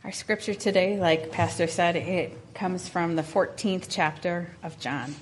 Our scripture today, like Pastor said, it comes from the 14th chapter of John.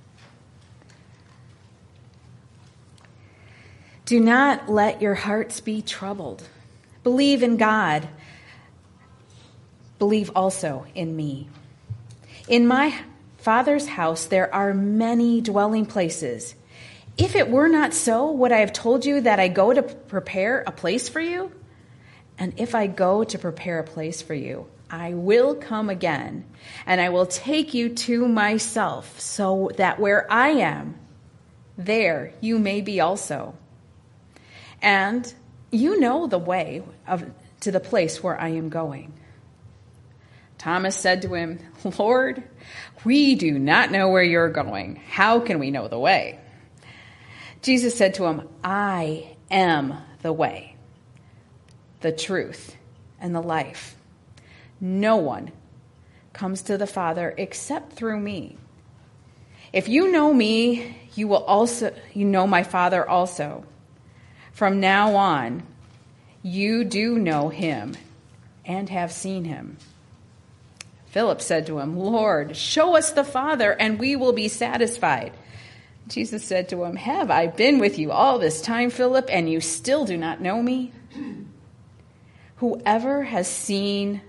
Do not let your hearts be troubled. Believe in God. Believe also in me. In my Father's house there are many dwelling places. If it were not so, would I have told you that I go to prepare a place for you? And if I go to prepare a place for you, I will come again, and I will take you to myself, so that where I am, there you may be also. And you know the way to the place where I am going. Thomas said to him, Lord, we do not know where you're going. How can we know the way? Jesus said to him, I am the way, the truth, and the life. No one comes to the Father except through me. If you know me, you know my Father also. From now on, you do know him and have seen him. Philip said to him, Lord, show us the Father, and we will be satisfied. Jesus said to him, have I been with you all this time, Philip, and you still do not know me? Whoever has seen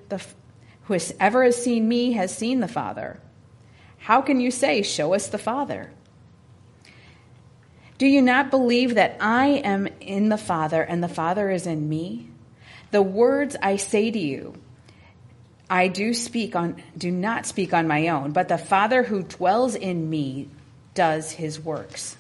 me has seen the Father. How can you say, show us the Father? Do you not believe that I am in the Father and the Father is in me? The words I say to you, I do not speak on my own, but the Father who dwells in me does his works.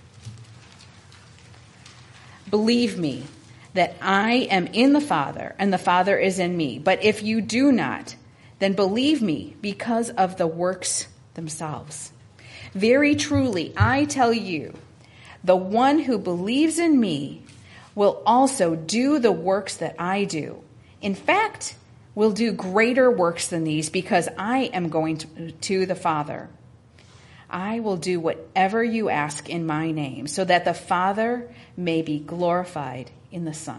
Believe me that I am in the Father and the Father is in me. But if you do not, then believe me because of the works themselves. Very truly, I tell you, the one who believes in me will also do the works that I do. In fact, will do greater works than these because I am going to the Father. I will do whatever you ask in my name, so that the Father may be glorified in the Son.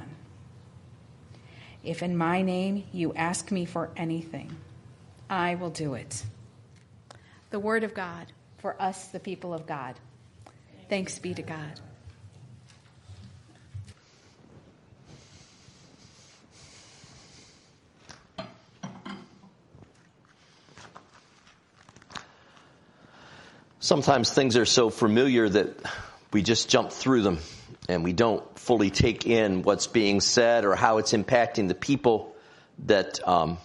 If in my name you ask me for anything, I will do it. The word of God for us, the people of God. Thanks be to God. Sometimes things are so familiar that we just jump through them and we don't fully take in what's being said or how it's impacting the people that are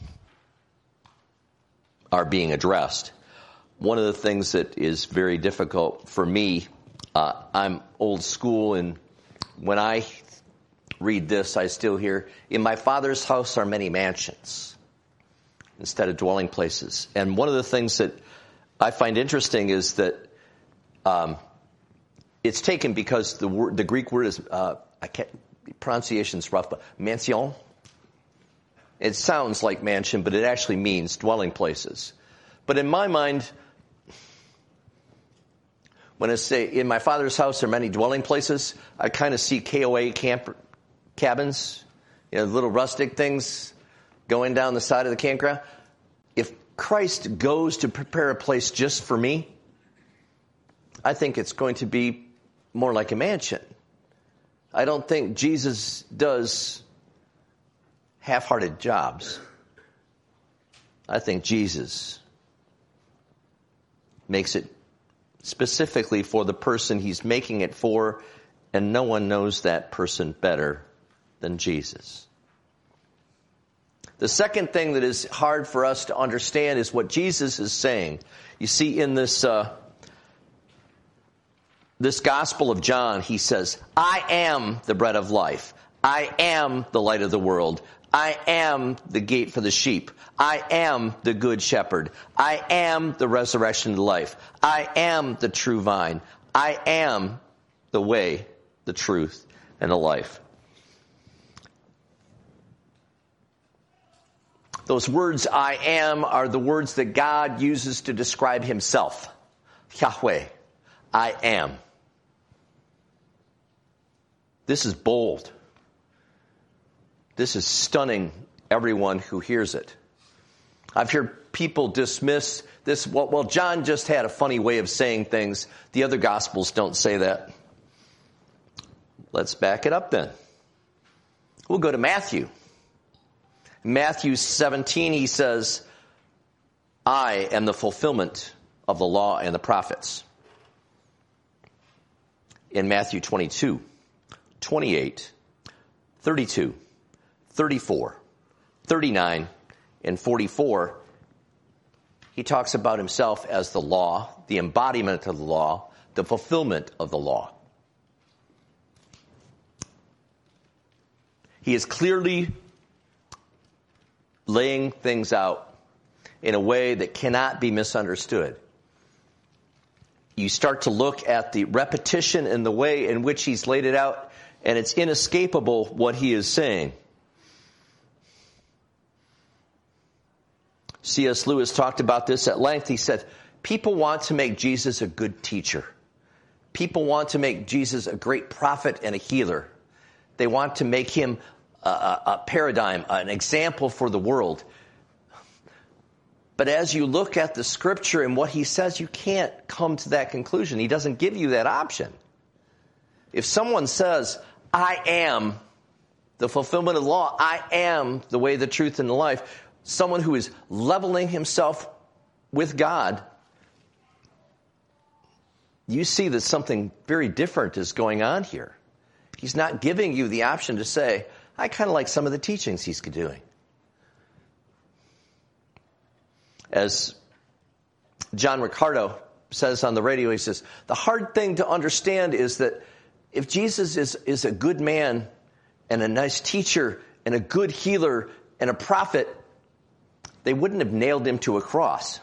being addressed. One of the things that is very difficult for me, I'm old school, and when I read this, I still hear, in my Father's house are many mansions instead of dwelling places. And one of the things that I find interesting is that it's taken because the Greek word is pronunciation's rough, but mansion. It sounds like mansion, but it actually means dwelling places. But in my mind, when I say in my Father's house are many dwelling places, I kind of see KOA cabins, little rustic things going down the side of the campground. If Christ goes to prepare a place just for me, I think it's going to be more like a mansion. I don't think Jesus does half-hearted jobs. I think Jesus makes it specifically for the person he's making it for, and no one knows that person better than Jesus. The second thing that is hard for us to understand is what Jesus is saying. You see, in this Gospel of John, he says, I am the bread of life. I am the light of the world. I am the gate for the sheep. I am the good shepherd. I am the resurrection of life. I am the true vine. I am the way, the truth, and the life. Those words, I am, are the words that God uses to describe himself. Yahweh, I am. This is bold. This is stunning everyone who hears it. I've heard people dismiss this. Well, John just had a funny way of saying things. The other Gospels don't say that. Let's back it up then. We'll go to Matthew. In Matthew 17, he says, I am the fulfillment of the law and the prophets. In Matthew 22, 28, 32, 34, 39, and 44, he talks about himself as the law, the embodiment of the law, the fulfillment of the law. He is clearly laying things out in a way that cannot be misunderstood. You start to look at the repetition and the way in which he's laid it out, and it's inescapable what he is saying. C.S. Lewis talked about this at length. He said, people want to make Jesus a good teacher. People want to make Jesus a great prophet and a healer. They want to make him a paradigm, an example for the world. But as you look at the scripture and what he says, you can't come to that conclusion. He doesn't give you that option. If someone says, I am the fulfillment of the law, I am the way, the truth, and the life, someone who is leveling himself with God, you see that something very different is going on here. He's not giving you the option to say, I kind of like some of the teachings he's doing. As John Ricardo says on the radio, he says, the hard thing to understand is that if Jesus is a good man and a nice teacher and a good healer and a prophet, they wouldn't have nailed him to a cross.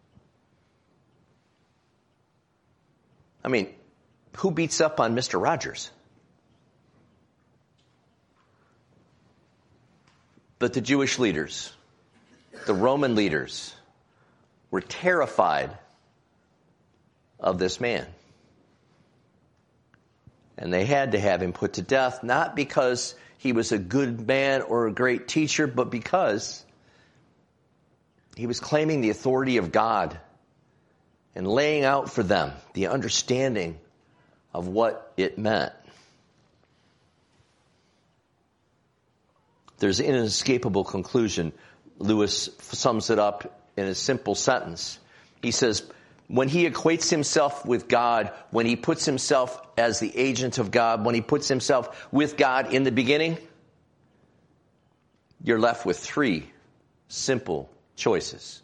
I mean, who beats up on Mr. Rogers? But the Jewish leaders, the Roman leaders, were terrified of this man. And they had to have him put to death, not because he was a good man or a great teacher, but because he was claiming the authority of God and laying out for them the understanding of what it meant. There's an inescapable conclusion. Lewis sums it up in a simple sentence. He says, when he equates himself with God, when he puts himself as the agent of God, when he puts himself with God in the beginning, you're left with three simple choices.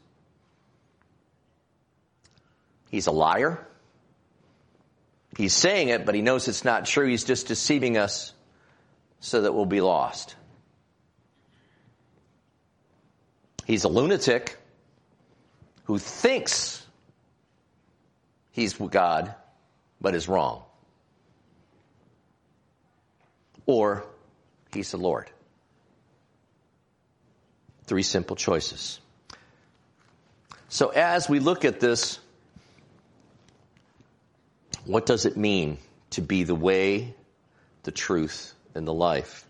He's a liar. He's saying it, but he knows it's not true. He's just deceiving us so that we'll be lost. He's a lunatic who thinks he's God, but is wrong. Or he's the Lord. Three simple choices. So as we look at this, what does it mean to be the way, the truth, and the life?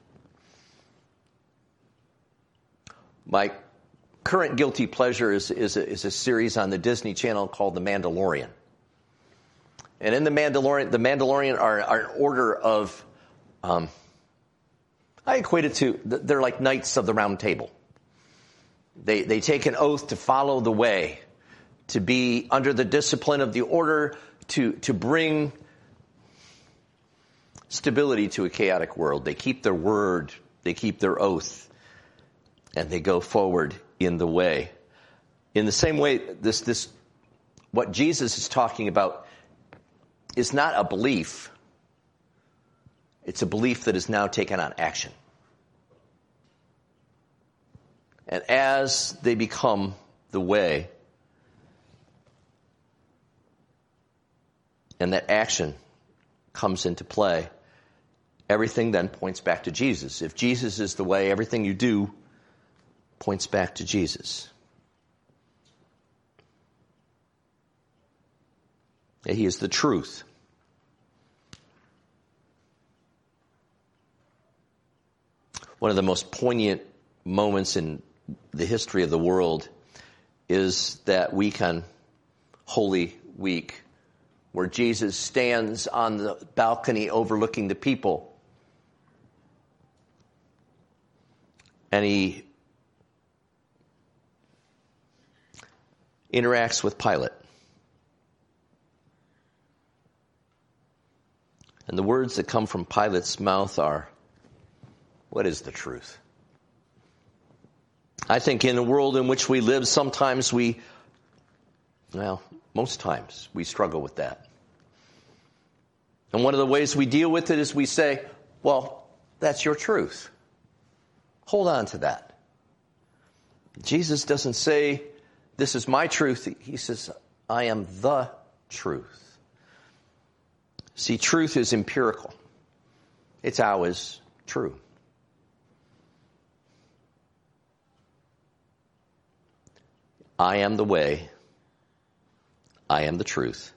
My current guilty pleasure is a series on the Disney Channel called The Mandalorian. And in The Mandalorian are an order of, I equate it to, they're like Knights of the Round Table. They take an oath to follow the way, to be under the discipline of the order, to bring stability to a chaotic world. They keep their word, they keep their oath, and they go forward in the way. In the same way, this what Jesus is talking about is not a belief. It's a belief that is now taken on action. And as they become the way, and that action comes into play, everything then points back to Jesus. If Jesus is the way, everything you do points back to Jesus. He is the truth. One of the most poignant moments in the history of the world is that week on Holy Week, where Jesus stands on the balcony overlooking the people. And he interacts with Pilate. And the words that come from Pilate's mouth are, "What is the truth?" I think in the world in which we live, sometimes most times we struggle with that. And one of the ways we deal with it is we say, well, that's your truth. Hold on to that. Jesus doesn't say, this is my truth. He says, I am the truth. See, truth is empirical. It's always true. I am the way. I am the truth.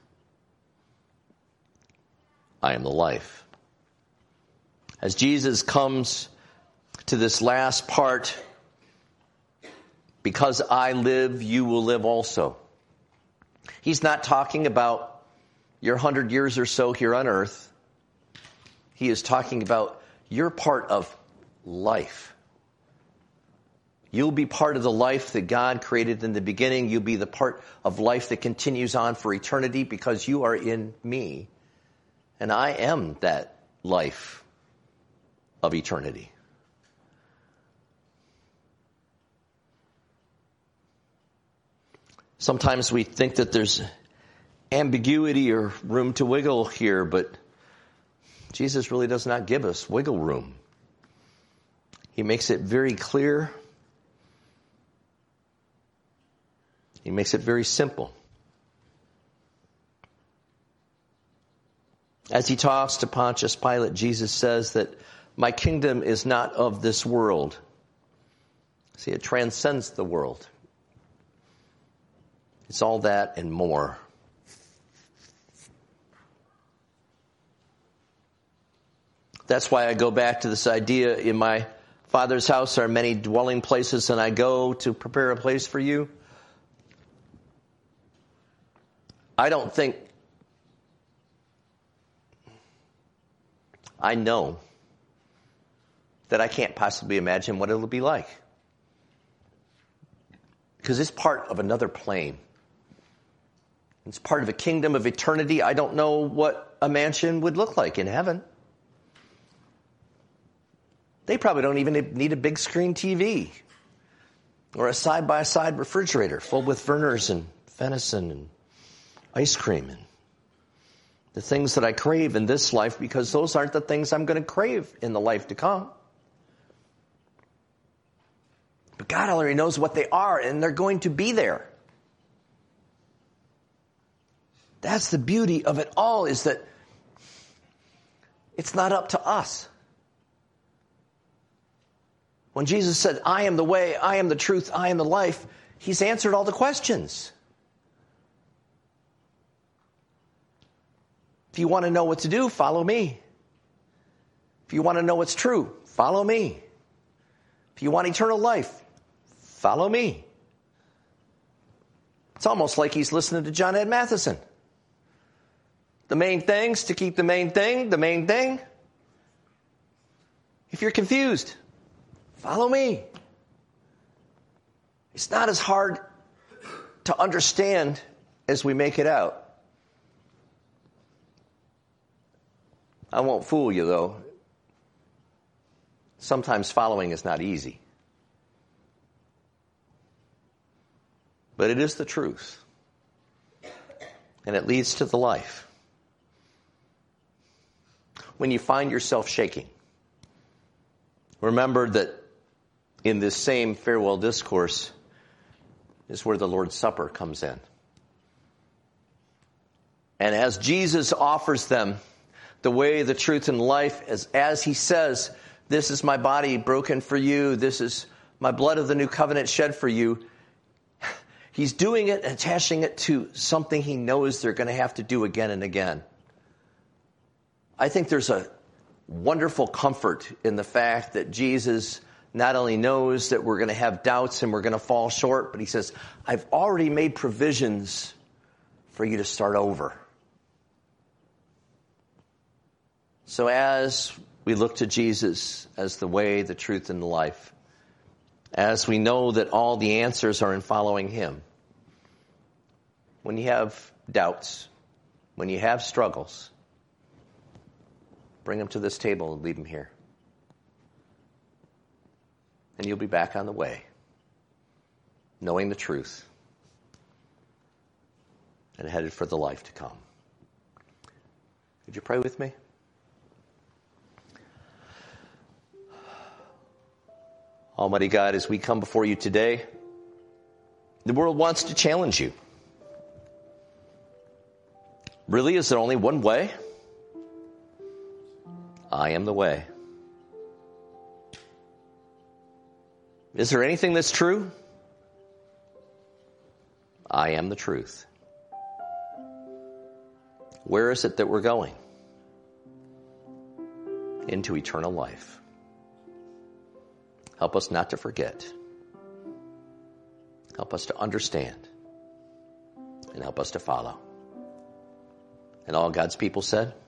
I am the life. As Jesus comes to this last part, because I live, you will live also. He's not talking about your 100 years or so here on earth. He is talking about your part of life. You'll be part of the life that God created in the beginning. You'll be the part of life that continues on for eternity because you are in me. And I am that life of eternity. Sometimes we think that there's ambiguity or room to wiggle here, but Jesus really does not give us wiggle room. He makes it very clear. He makes it very simple. As he talks to Pontius Pilate, Jesus says that my kingdom is not of this world. See, it transcends the world. It's all that and more. That's why I go back to this idea, in my Father's house are many dwelling places, and I go to prepare a place for you. I know that I can't possibly imagine what it'll be like. Because it's part of another plane. It's part of a kingdom of eternity. I don't know what a mansion would look like in heaven. They probably don't even need a big screen TV or a side-by-side refrigerator filled with Vernors and venison and ice cream and the things that I crave in this life, because those aren't the things I'm going to crave in the life to come. But God already knows what they are, and they're going to be there. That's the beauty of it all, is that it's not up to us. When Jesus said, I am the way, I am the truth, I am the life, he's answered all the questions. If you want to know what to do, follow me. If you want to know what's true, follow me. If you want eternal life, follow me. It's almost like he's listening to John Ed Matheson. The main things to keep the main thing, the main thing. If you're confused, follow me. It's not as hard to understand as we make it out. I won't fool you, though. Sometimes following is not easy. But it is the truth. And it leads to the life. When you find yourself shaking, remember that in this same farewell discourse is where the Lord's Supper comes in. And as Jesus offers them the way, the truth, and life, as he says, this is my body broken for you, this is my blood of the new covenant shed for you, he's doing it, attaching it to something he knows they're going to have to do again and again. I think there's a wonderful comfort in the fact that Jesus not only knows that we're going to have doubts and we're going to fall short, but he says, I've already made provisions for you to start over. So as we look to Jesus as the way, the truth, and the life, as we know that all the answers are in following him, when you have doubts, when you have struggles, bring them to this table and leave them here. And you'll be back on the way, knowing the truth, and headed for the life to come. Would you pray with me? Almighty God, as we come before you today, the world wants to challenge you. Really, is there only one way? I am the way. Is there anything that's true? I am the truth. Where is it that we're going? Into eternal life. Help us not to forget. Help us to understand. And help us to follow. And all God's people said?